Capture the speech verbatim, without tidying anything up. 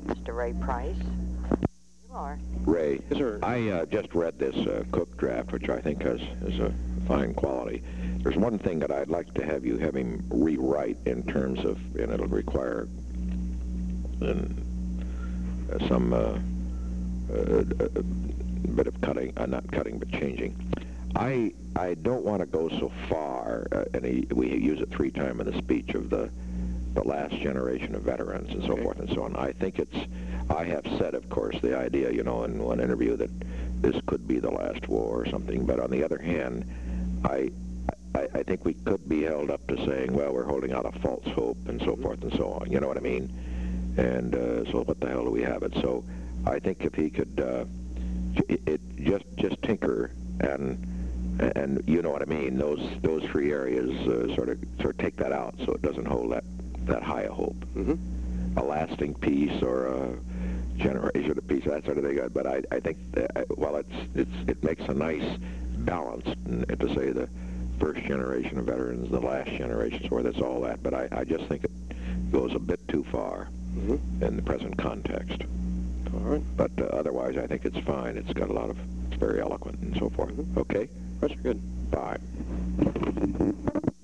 Mister Ray Price. You are. Ray, Yes, sir. I uh, just read this uh, Cook draft, which I think has, is a fine quality. There's one thing that I'd like to have you have him rewrite in terms of, and it'll require um, uh, some uh, uh, uh, bit of cutting, uh, not cutting, but changing. I I don't want to go so far, uh, and he, we use it three times in the speech of the the last generation of veterans and so Okay. forth and so on. I think it's, I have said, of course, the idea, you know, in one interview that this could be the last war or something, but on the other hand, I, I, I think we could be held up to saying, well, we're holding out a false hope and so forth and so on, you know what I mean? And uh, so what the hell do we have it? So I think if he could uh, it, it just just tinker and and you know what I mean, those those three areas uh, sort of sort of take that out so it doesn't hold that that high a hope. Mm-hmm. A lasting peace or a generation of peace, that sort of thing. But I, I think that, well, it's it's it makes a nice balance and, and to say the first generation of veterans, the last generation, so that's all that. But I, I just think it goes a bit too far Mm-hmm. in the present context. All right. But uh, otherwise, I think it's fine. It's got a lot of, it's very eloquent and so forth. Mm-hmm. Okay? That's good. Bye.